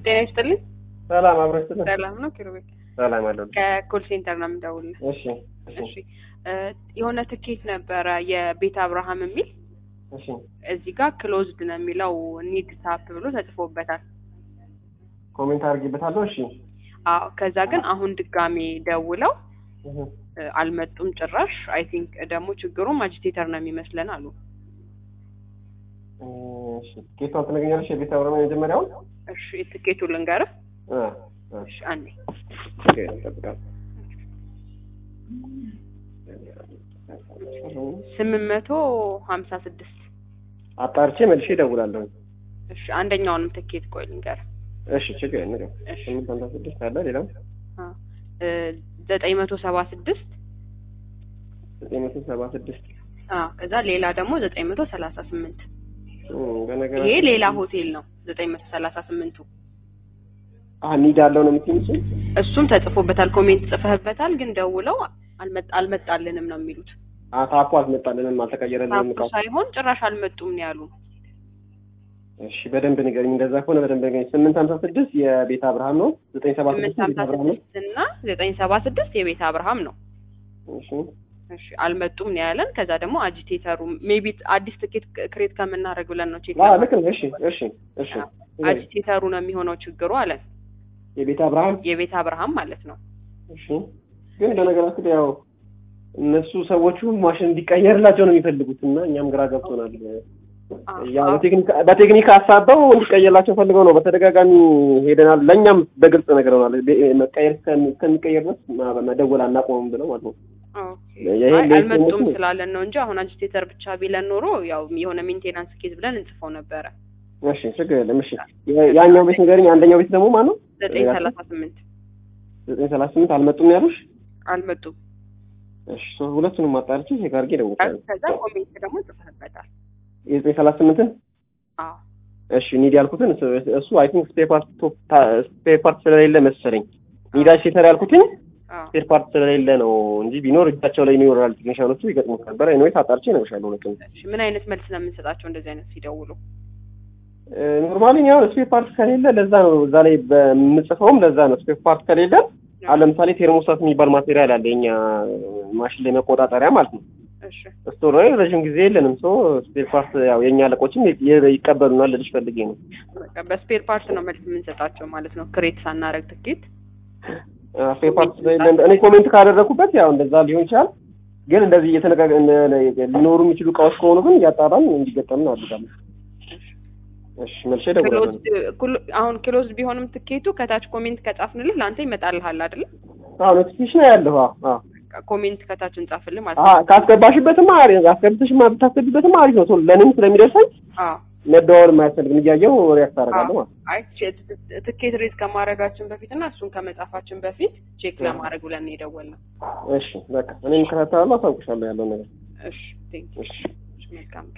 ጤና ይስጥልኝ። ሰላም አብረን ሰላም ነው ኪሩቤል? ሰላም አለው። ከኮል ሴንተር ነው የምደውልልህ። እሺ የሆነ ትኬት ነበረ የቤት አብርሃም የሚል እዚህ ጋር ክሎዝድ ነው የሚለው ኒድ ታፕ ብሎ ተጽፎበታል። ኮሜንት አድርጌበታለሁ። እሺ ከዛ ግን አሁን ድጋሜ ደውለው አልመጡም ጭራሽ። አይ ቲንክ ደግሞ ችግሩም አጂቴተር ነው የሚመስለን አሉ። እሺ ትኬቱን ትነግኛለሽ? የቤት አብርሃም የመጀመሪያው። እሺ ትኬቱን ልንገርህ። እሺ አንዴ ተጠብቃለሁ። 856 አጣርቼ መልሼ እደውላለሁ። እሺ አንደኛውንም ትኬት ቆይ ልንገርህ። እሺ ችግር የለም። 856 አለ። ሌላው 976 ከዛ ሌላ ደግሞ 938 ይሄ ሌላ ሆቴል ነው። 938ቱ ኒድ አለው ነው የምትይኝ? እሱም ተጽፎበታል። ኮሜንት ጽፈህበታል። ግን ደውለው አልመጣልንም ነው የሚሉት። ታፑ አልመጣልንም፣ አልተቀየረልንም ነው ሳይሆን ጭራሽ አልመጡም ነው ያሉ። እሺ በደንብ ንገሪኝ። እንደዛ ከሆነ በደንብ ንገሪኝ። 856 የቤት አብርሃም ነው። 976 የቤት አብርሃም ነው እና 976 የቤት አብርሃም ነው። እሺ አልመጡም ነው ያለን። ከዛ ደግሞ አጂቴተሩ ሜቢ አዲስ ትኬት ክሬት ከምናደርግ ብለን ነው ቼክ ልክ ነው። እሺ አጂቴተሩ ነው የሚሆነው ችግሩ አለን። የቤት አብርሃም ማለት ነው። እሺ ግን በነገራችን ላይ ያው እነሱ ሰዎቹ ማሽን እንዲቀየርላቸው ነው የሚፈልጉት እና እኛም ግራ ገብቶናል። ያው በቴክኒክ አሳበው እንዲቀየርላቸው ፈልገው ነው። በተደጋጋሚ ሄደናል። ለኛም በግልጽ ነገርናል። መቀየር ከሚቀየር ድረስ መደወል አናቆምም ብለው ማለት ነው። አልመጡም ስላለን ነው እንጂ አሁን አጂቴተር ብቻ ቢለን ኖሮ ያው የሆነ ሜንቴናንስ ኬዝ ብለን እንጽፈው ነበረ። እሺ ችግር የለም። እሺ ያኛው ቤት ንገሪኝ። አንደኛው ቤት ደግሞ ማን ነው? 938 አልመጡም ያሉሽ? አልመጡም። እሺ ሁለቱንም አጣርቼ ቼክ አድርጌ እደውላለሁ። ከዛ ኮሜንት ደግሞ ጽፈህበታል። 938 እሺ ኒድ ያልኩትን እሱ አይ ቲንክ ስፔር ፓርት ስለሌለ መሰለኝ ኒድ አጂቴተር ያልኩትን ስፔር ፓርት ስለሌለ ነው እንጂ ቢኖር እጃቸው ላይ ይኖራል። ቴክኒሻኖቹ ይገጥሙት ነበር። ኤኒዌይስ አጣርቼ እነግርሻለሁ። ሁለቱም እሺ ምን አይነት መልስ ነው የምንሰጣቸው እንደዚህ አይነት ሲደውሉ? ኖርማሊ ያው ስፔር ፓርት ከሌለ ለዛ ነው እዛ ላይ በምጽፈውም ለዛ ነው። ስፔር ፓርት ከሌለ ለምሳሌ ቴርሞስታት የሚባል ማቴሪያል አለ የኛ ማሽን ላይ መቆጣጠሪያ ማለት ነው። እሺ ስቶር ላይ ረጅም ጊዜ የለንም። ስፔር ፓርት ያው የኛ አለቆችም ይቀበሉናል ልልሽ ፈልጌ ነው። በቃ በስፔር ፓርት ነው መልስ የምንሰጣቸው ማለት ነው። ክሬት ሳናረግ ትኬት ስፔር ፓርት እኔ ኮሜንት ካደረኩበት ያው እንደዛ ሊሆን ይችላል። ግን እንደዚህ ሊኖሩ የሚችሉ እቃዎች ከሆኑ ግን እያጣራን እንዲገጠም እናደርጋለን። እሺ መልሼ ደውላለሁ። አሁን ክሎዝ ቢሆንም ትኬቱ ከታች ኮሜንት ከጻፍንልህ ላንተ ይመጣልሃል አይደል? ኖቲፊኬሽን ያለው ኮሜንት ከታች እንጻፍልህ ማለት ነው። ካስገባሽበትም አሪፍ ካስገብተሽማ ብታስገቢበትም አሪፍ ነው። ለኔም ስለሚደርሰኝ መደዋወል የማያስፈልግም እያየሁ ሪያክት አደርጋለሁ ማለት ነው። አይ ትኬት ሬት ከማድረጋችን በፊትና እሱን ከመጻፋችን በፊት ቼክ ለማድረግ ብለን የደወልነው። እሺ በቃ እኔም እከታተላለሁ፣ አሳውቅሻለሁ ያለው ነገር። እሺ ቴንክ ዩ። መልካም